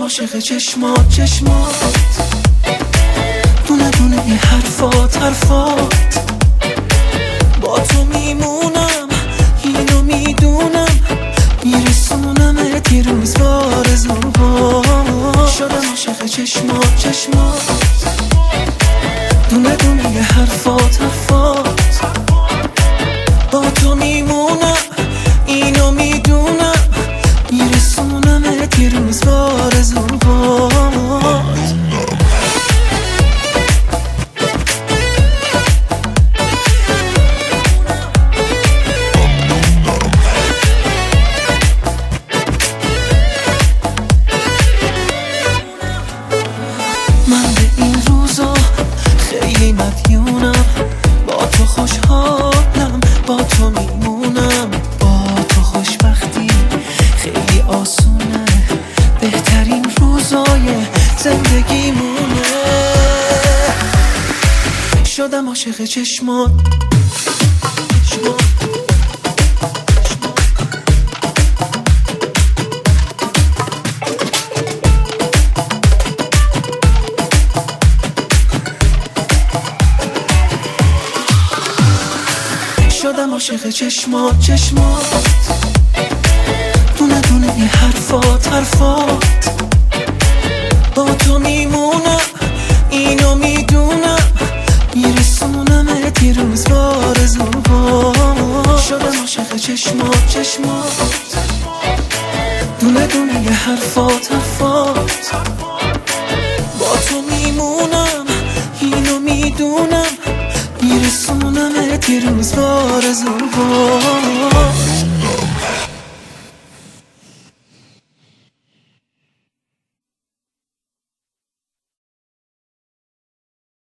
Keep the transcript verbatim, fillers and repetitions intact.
عاشق چشمات چشمات، دونه دونه این حرفات حرفات. با تو میمونم اینو میدونم، میرسونمت یه روز بارزوها. شدم عاشق چشمات چشمات، دونه دونه یه حرفات حرفات. با تو میمونم اینو میدونم، میرسونمت یه روز بارزوها. من به این روزا خیلی مدیونم، با تو خوشحالم، با تو میمونم. با تو خوشبختی خیلی آسونه، بهترین روزای زندگیمونه. شدم عاشق چشمات شدم عاشق چشمات چشمات، دونه دونه این حرفات حرفات. با تو میمونم اینو میدونم، میرسونمت یه روز بارزوها. شدم عاشق چشمات چشمات، دونه دونه یه حرفات حرفات. با تو میمونم اینو میدونم، میرسونمت یه روز بارزوها.